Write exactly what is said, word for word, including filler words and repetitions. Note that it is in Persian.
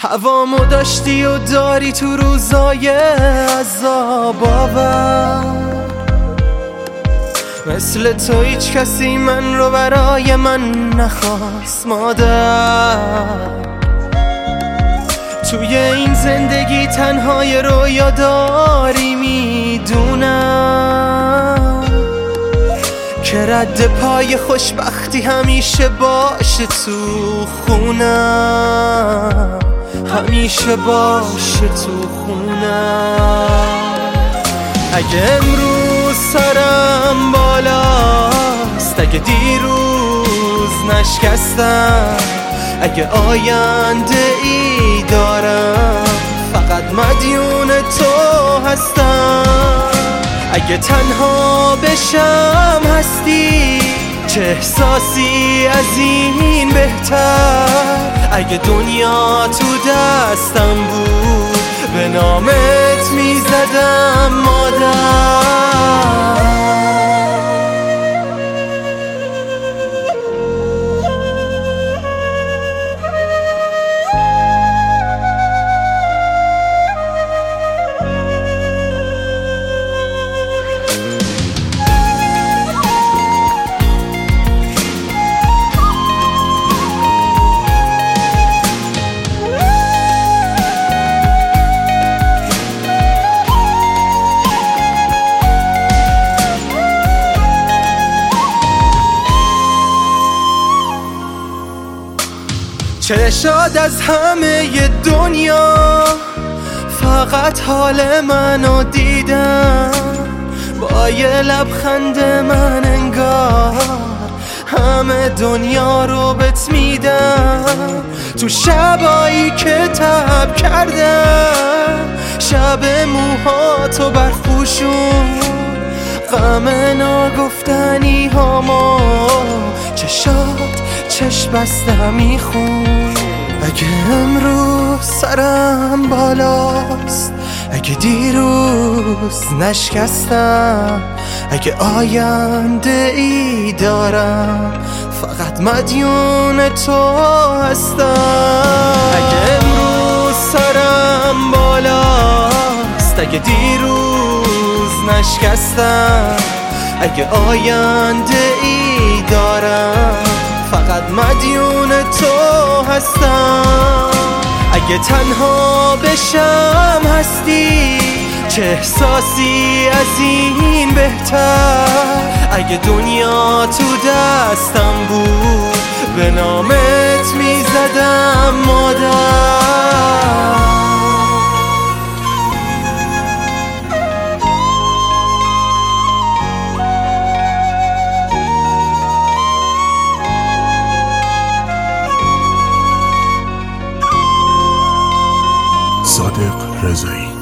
هوامو داشتی و داری تو روزای عذاب آور، مثل تو هیچ کسی من رو برای من نخواست مادر. توی این زندگی تنهای رویا داری میدونم که رد پای خوشبختی همیشه باشه تو خونم، همیشه باشه تو خونم. اگه امروز سرم بالاست، اگه دیروز نشکستم، اگه آینده ای دارم فقط مدیون تو هستم. اگه تنها بشم هستی، چه احساسی از این بهتر. اگه دنیا تو دستم بود به نامت میزدم مادر. چه شاد از همه دنیا فقط حال منو دیدم، با یه لبخند من انگار همه دنیا رو بهت میدم. تو شبایی که تب کردم، شب موهاتو برفوشون، غم ناگفتنی هامو چشات چشم بسته میخون. اگه امروز سرم بالاست، اگه دیروز نشکستم، اگه آینده ای دارم فقط مدیون تو هستم. اگه امروز سرم بالاست، اگه دیروز نشکستم، اگه آینده ای دارم فقط مدیون تو هستم. اگه تنها بشم هستی، چه احساسی از این بهتر. اگه دنیا تو دستم بود به نامت میزدم مادر. صادق رضایی.